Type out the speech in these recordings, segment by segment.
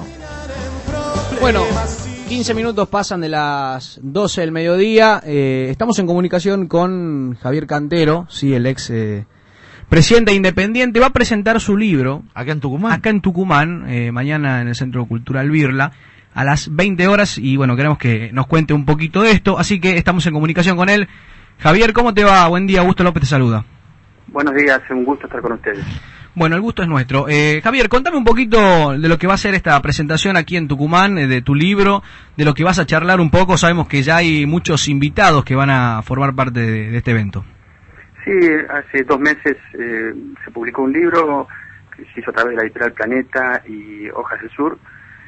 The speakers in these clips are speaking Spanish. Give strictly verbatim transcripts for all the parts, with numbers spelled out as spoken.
Bueno, quince minutos pasan de las doce del mediodía. Eh, estamos en comunicación con Javier Cantero, sí, el ex eh, presidente Independiente. Va a presentar su libro acá en Tucumán, acá en Tucumán, eh, mañana en el Centro Cultural Birla, a las veinte horas. Y bueno, queremos que nos cuente un poquito de esto, así que estamos en comunicación con él. Javier, ¿cómo te va? Buen día, Augusto López te saluda. Buenos días, un gusto estar con ustedes. Bueno, el gusto es nuestro. Eh, Javier, contame un poquito de lo que va a ser esta presentación aquí en Tucumán, eh, de tu libro, de lo que vas a charlar un poco. Sabemos que ya hay muchos invitados que van a formar parte de, de este evento. Sí, hace dos meses eh, se publicó un libro que se hizo a través de la editorial Planeta y Hojas del Sur.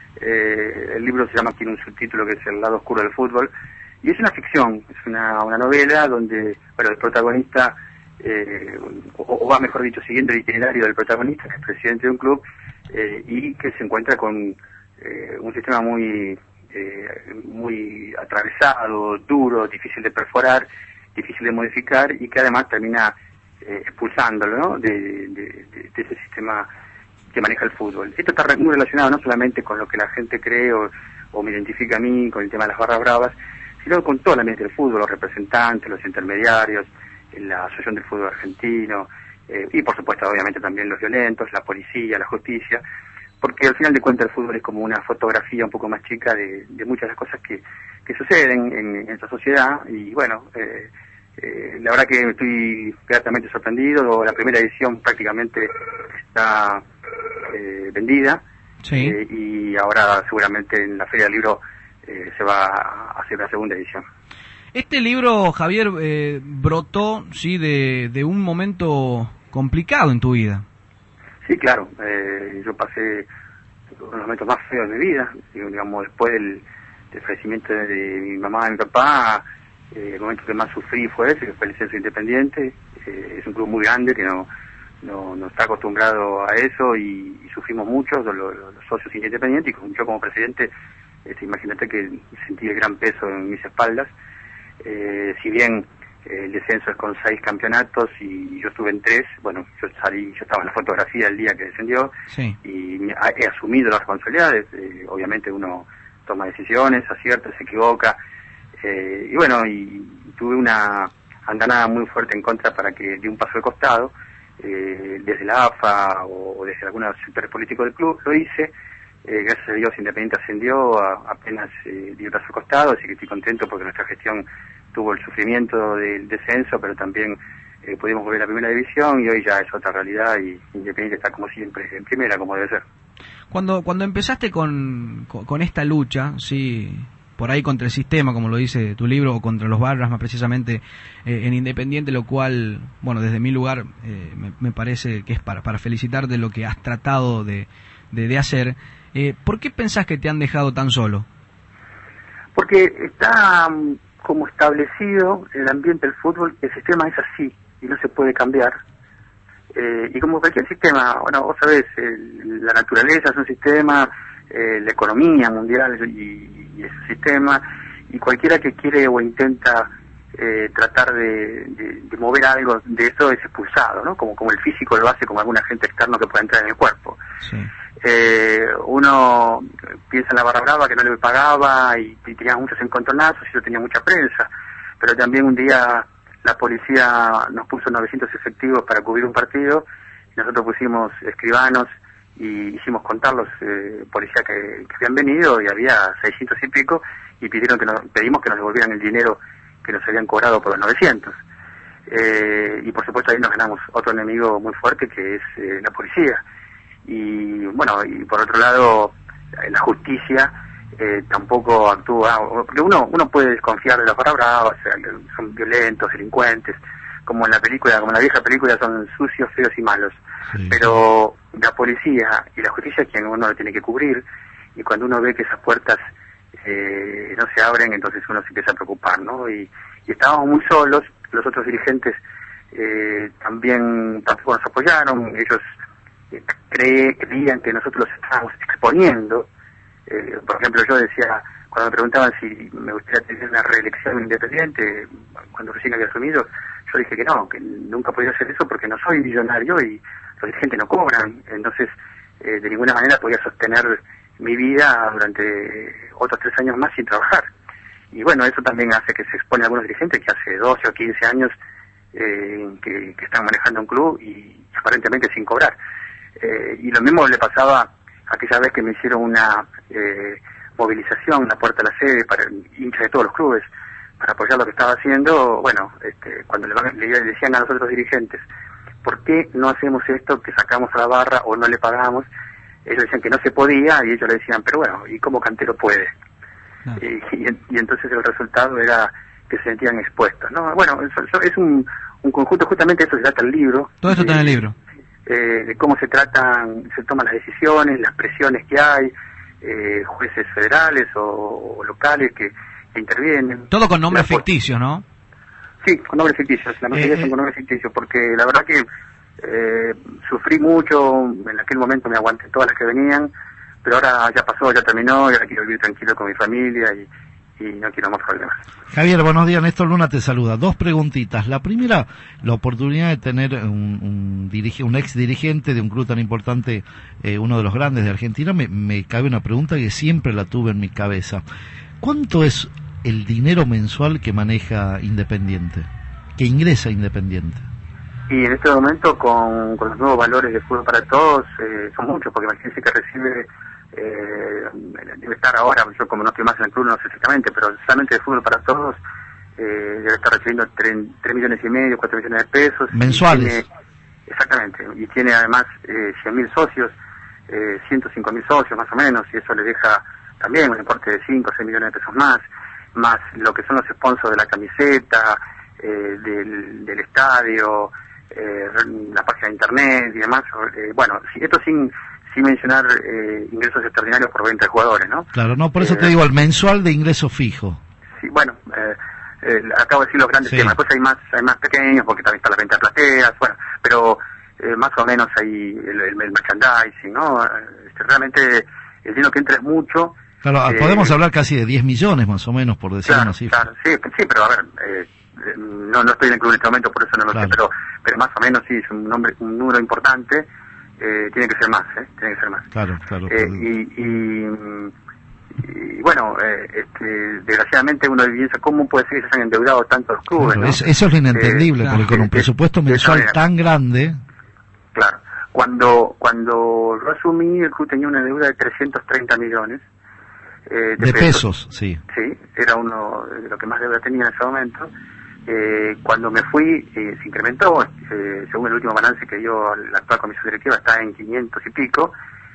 Eh, el libro se llama, tiene un subtítulo que es El lado oscuro del fútbol, y es una ficción, es una, una novela donde, bueno, el protagonista... Eh, o, o va mejor dicho, siguiendo el itinerario del protagonista, que es presidente de un club, eh, y que se encuentra con eh, un sistema muy eh, muy atravesado, duro, difícil de perforar, difícil de modificar, y que además termina eh, expulsándolo, ¿no?, de, de, de, de ese sistema que maneja el fútbol. Esto está muy relacionado no solamente con lo que la gente cree o, o me identifica a mí con el tema de las barras bravas, sino con todo el ambiente del fútbol, los representantes, los intermediarios, la Asociación del Fútbol Argentino, eh, y por supuesto obviamente también los violentos, la policía, la justicia, porque al final de cuentas el fútbol es como una fotografía un poco más chica de, de muchas de las cosas que, que suceden en, en esta sociedad. Y bueno, eh, eh, la verdad que estoy gratamente sorprendido. La primera edición prácticamente está eh, vendida, sí. eh, y ahora seguramente en la Feria del Libro eh, se va a hacer la segunda edición. Este libro, Javier, eh, brotó, sí, de, de un momento complicado en tu vida. Sí, claro. Eh, yo pasé uno de los momentos más feos de mi vida. Digamos, después del, del fallecimiento de, de mi mamá y mi papá, eh, el momento que más sufrí fue ese, que fue el Censo Independiente. Eh, es un club muy grande que no, no, no está acostumbrado a eso, y, y sufrimos mucho los, los, los socios independientes, y yo como presidente, este, imagínate que sentí el gran peso en mis espaldas. Eh, si bien eh, el descenso es con seis campeonatos y yo estuve en tres, bueno, yo salí, yo estaba en la fotografía el día que descendió, sí. Y me, he asumido las responsabilidades. Eh, obviamente uno toma decisiones, acierta, se equivoca, eh, y bueno, y tuve una andanada muy fuerte en contra para que dé un paso de costado, eh, desde la A F A o, o desde algunos sectores políticos del club. Lo hice. Eh, gracias a Dios Independiente ascendió, a, apenas eh, dio el paso al costado, así que estoy contento porque nuestra gestión tuvo el sufrimiento del descenso, pero también eh, pudimos volver a la primera división, y hoy ya es otra realidad, y Independiente está como siempre en primera, como debe ser. Cuando cuando empezaste con, con, con esta lucha, sí, por ahí contra el sistema, como lo dice tu libro, o contra los barras más precisamente, eh, en Independiente, lo cual, bueno, desde mi lugar eh, me, me parece que es para, para felicitarte de lo que has tratado de, de, de hacer. Eh, ¿Por qué pensás que te han dejado tan solo? Porque está um, como establecido el ambiente del fútbol, el sistema es así y no se puede cambiar. Eh, y como cualquier sistema, bueno, vos sabés, el, la naturaleza es un sistema, eh, la economía mundial y, y es un sistema, y cualquiera que quiere o intenta eh, tratar de, de, de mover algo de eso es expulsado, ¿no? Como, como el físico lo hace con algún agente externo que pueda entrar en el cuerpo. Sí. Eh, uno piensa en la barra brava que no le pagaba y, y tenía muchos encontronazos, y yo tenía mucha prensa, pero también un día la policía nos puso novecientos efectivos para cubrir un partido, y nosotros pusimos escribanos y hicimos contar los eh, policías que, que habían venido, y había seiscientos y pico, y pidieron que nos, pedimos que nos devolvieran el dinero que nos habían cobrado por los novecientos. Eh, y por supuesto ahí nos ganamos otro enemigo muy fuerte, que es eh, la policía. Y bueno, y por otro lado, la justicia eh, tampoco actúa, porque uno uno puede desconfiar de las barras bravas, o sea, son violentos, delincuentes, como en la película, como en la vieja película, son sucios, feos y malos. Sí. Pero la policía y la justicia es quien uno lo tiene que cubrir, y cuando uno ve que esas puertas eh, no se abren, entonces uno se empieza a preocupar, ¿no? Y, y estábamos muy solos, los otros dirigentes eh, también tampoco nos apoyaron, ellos Cree, creían que nosotros los estábamos exponiendo. Eh, por ejemplo, yo decía, cuando me preguntaban si me gustaría tener una reelección independiente, cuando recién había asumido, yo dije que no, que nunca podía hacer eso porque no soy millonario y los dirigentes no cobran, entonces eh, de ninguna manera podía sostener mi vida durante otros tres años más sin trabajar. Y bueno, eso también hace que se expone a algunos dirigentes que hace doce o quince años eh, que, que están manejando un club y aparentemente sin cobrar. Eh, y lo mismo le pasaba aquella vez que me hicieron una eh, movilización en la puerta de la sede para hinchas de todos los clubes para apoyar lo que estaba haciendo. Bueno, este, cuando le, van, le decían a los otros dirigentes, ¿por qué no hacemos esto que sacamos a la barra o no le pagamos? Ellos decían que no se podía y ellos le decían, pero bueno, ¿y cómo Cantero puede? No. Y, y, y entonces el resultado era que se sentían expuestos, ¿no? Bueno, eso, eso es un, un conjunto, justamente eso se trata el libro. Todo esto eh, está en el libro. Eh, de cómo se tratan, se toman las decisiones, las presiones que hay, eh, jueces federales o, o locales que, que intervienen. Todo con nombres la, ficticios, ¿no? Sí, con nombres ficticios, la mayoría eh, son con nombres ficticios, porque la verdad que eh, sufrí mucho, en aquel momento me aguanté todas las que venían, pero ahora ya pasó, ya terminó, y ahora quiero vivir tranquilo con mi familia y, y no quiero más problemas. Javier, buenos días, Néstor Luna te saluda. Dos preguntitas. La primera, la oportunidad de tener un, un, dirige, un ex dirigente de un club tan importante, eh, uno de los grandes de Argentina, me, me cabe una pregunta que siempre la tuve en mi cabeza. ¿Cuánto es el dinero mensual que maneja Independiente, que ingresa Independiente? Y en este momento, con, con los nuevos valores de Fútbol para Todos, eh, son muchos, porque imagínense que recibe, eh, debe estar ahora, yo como no estoy más en el club, no sé exactamente, pero solamente de Fútbol para Todos, eh, debe estar recibiendo tres millones y medio, cuatro millones de pesos. ¿Mensuales? Tiene, exactamente, y tiene además eh, cien mil socios, eh, ciento cinco mil socios más o menos, y eso le deja también un importe de cinco o seis millones de pesos más, más lo que son los sponsors de la camiseta, eh, del, del estadio, eh, la página de internet y demás. Eh, bueno, esto sin sin mencionar eh, ingresos extraordinarios por venta de jugadores, ¿no? Claro, no, por eso eh, te digo, el mensual de ingreso fijo. Sí, bueno, eh, eh, acabo de decir los grandes sí. temas, después hay más hay más pequeños, porque también está la venta de plateas, bueno, pero eh, más o menos hay el, el, el merchandising, ¿no? Este, realmente el dinero que entra es mucho. Claro, eh, podemos hablar casi de diez millones más o menos, por decir claro, una cifra. Claro, sí, sí, pero a ver, eh, no no estoy en el club en este momento, por eso no lo claro. sé, pero pero más o menos sí, es un, nombre, un número importante, eh, tiene que ser más, ¿eh? Tiene que ser más. Claro, claro. Eh, y, y, y bueno, eh, este, desgraciadamente uno piensa, ¿cómo puede ser que se hayan endeudado tanto los clubes? Claro, ¿no? es, eso es lo inentendible, eh, porque claro, con un presupuesto mensual tan grande... Claro, cuando cuando yo asumí, el club tenía una deuda de trescientos treinta millones. Eh, de, de pesos. pesos, sí. Sí, era uno de los que más deuda tenía en ese momento. Eh, cuando me fui, eh, se incrementó, eh, según el último balance que dio la actual comisión directiva, está en quinientos y pico.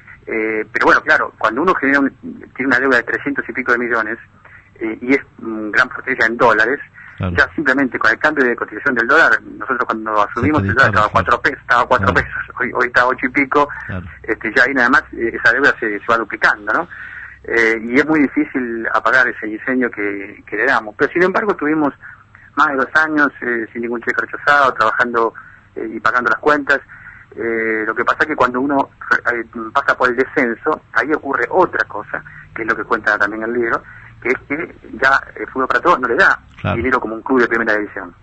Eh, pero bueno, claro, cuando uno genera un, tiene una deuda de trescientos y pico de millones, eh, y es un gran porcentaje en dólares, claro. ya simplemente con el cambio de cotización del dólar, nosotros cuando asumimos el dólar estaba a cuatro pesos, estaba a cuatro claro. pesos, hoy, hoy está a ocho y pico, claro. este, ya ahí nada más eh, esa deuda se, se va duplicando, ¿no? Eh, y es muy difícil apagar ese diseño que, que le damos. Pero sin embargo tuvimos más de dos años eh, sin ningún cheque rechazado, trabajando eh, y pagando las cuentas. Eh, lo que pasa es que cuando uno eh, pasa por el descenso, ahí ocurre otra cosa, que es lo que cuenta también el libro, que es que ya el Fútbol para Todos no le da claro. dinero como un club de primera división.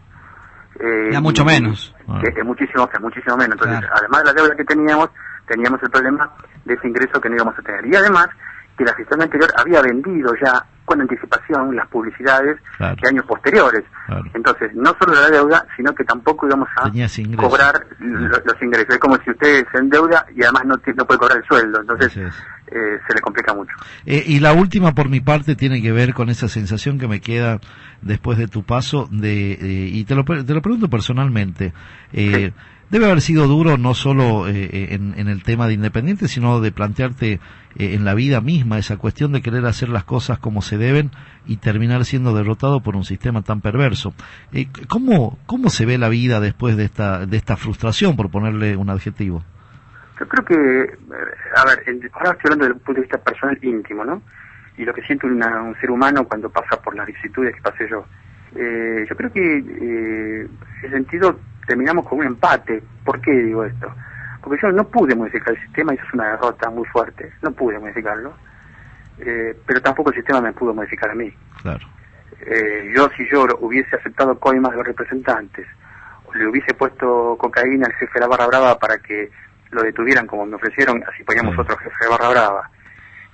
Eh, ya mucho y, menos. Que, que es muchísimo, que es muchísimo menos. Entonces, claro. además de la deuda que teníamos, teníamos el problema de ese ingreso que no íbamos a tener. Y además, que la gestión anterior había vendido ya con anticipación las publicidades claro. de años posteriores. Claro. Entonces, no solo la deuda, sino que tampoco íbamos a cobrar lo, los ingresos. Es como si usted se endeuda y además no, no puede cobrar el sueldo. Entonces, eh, se le complica mucho. Eh, y la última, por mi parte, tiene que ver con esa sensación que me queda después de tu paso, de eh, y te lo, te lo pregunto personalmente. Eh, sí. Debe haber sido duro no solo eh, en, en el tema de Independiente, sino de plantearte eh, en la vida misma esa cuestión de querer hacer las cosas como se deben y terminar siendo derrotado por un sistema tan perverso. Eh, ¿cómo, ¿Cómo se ve la vida después de esta, de esta frustración, por ponerle un adjetivo? Yo creo que, a ver, ahora estoy hablando desde un punto de vista personal íntimo, ¿no? Y lo que siente una, un ser humano cuando pasa por las vicisitudes que pasé yo. Eh, yo creo que eh, en ese sentido terminamos con un empate. ¿Por qué digo esto? Porque yo no pude modificar el sistema y eso es una derrota muy fuerte. No pude modificarlo, eh, pero tampoco el sistema me pudo modificar a mí. Claro. Eh, yo si yo hubiese aceptado coimas de los representantes, o le hubiese puesto cocaína al jefe de la Barra Brava para que lo detuvieran como me ofrecieron, así poníamos sí. otro jefe de Barra Brava,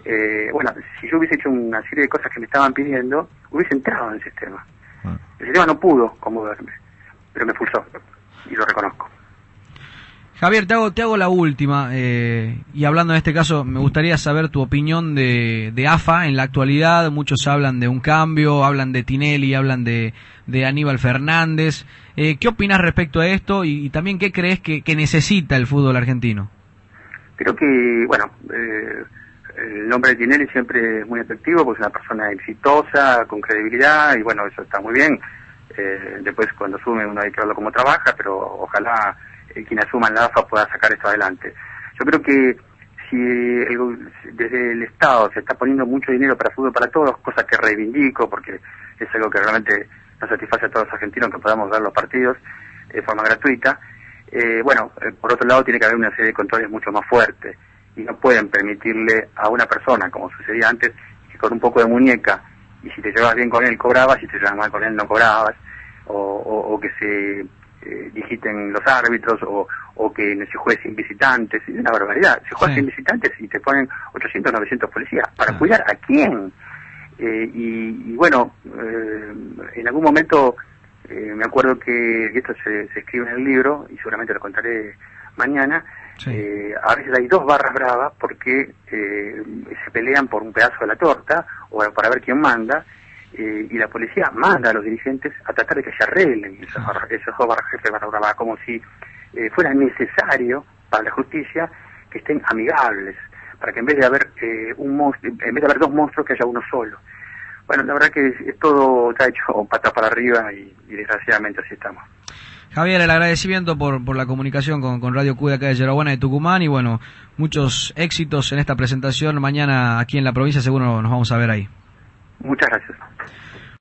eh, bueno, si yo hubiese hecho una serie de cosas que me estaban pidiendo, hubiese entrado en el sistema. Ah. El sistema no pudo conmoverme, pero me expulsó, y lo reconozco. Javier, te hago, te hago la última, eh, y hablando en este caso, me gustaría saber tu opinión de, de A F A en la actualidad. Muchos hablan de un cambio, hablan de Tinelli, hablan de, de Aníbal Fernández. Eh, ¿Qué opinas respecto a esto y, y también qué crees que, que necesita el fútbol argentino? Creo que, bueno, eh, el nombre de Tinelli siempre es muy efectivo, pues es una persona exitosa, con credibilidad, y bueno, eso está muy bien. Eh, después cuando asume uno hay que verlo cómo trabaja, pero ojalá quien asuma en la A F A pueda sacar esto adelante. Yo creo que si el, desde el Estado se está poniendo mucho dinero para fútbol para todos, cosa que reivindico porque es algo que realmente nos satisface a todos los argentinos que podamos ver los partidos de forma gratuita, eh, bueno, eh, por otro lado tiene que haber una serie de controles mucho más fuertes y no pueden permitirle a una persona, como sucedía antes, que con un poco de muñeca, y si te llevabas bien con él cobrabas, si te llevabas mal con él no cobrabas, o, o, o que se Eh, digiten los árbitros o, o que se juegue sin visitantes. Es una barbaridad, se juega sí. sin visitantes y te ponen ochocientos, novecientos policías ¿para sí. cuidar a quién? Eh, y, y bueno, eh, en algún momento eh, me acuerdo que y esto se, se escribe en el libro y seguramente lo contaré mañana. Sí. Eh, a veces hay dos barras bravas porque eh, se pelean por un pedazo de la torta o para ver quién manda. Eh, y la policía manda a los dirigentes a tratar de que se arreglen esos, esos dos barras jefes barra brava, como si eh, fuera necesario para la justicia que estén amigables, para que en vez de haber eh, un monstruo, en vez de haber dos monstruos, que haya uno solo. Bueno, la verdad que es, es todo está hecho patas para arriba y, y desgraciadamente así estamos. Javier, el agradecimiento por, por la comunicación con, con Radio Q de acá de Yeraguana de Tucumán y bueno, muchos éxitos en esta presentación. Mañana aquí en la provincia seguro nos vamos a ver ahí. Muchas gracias.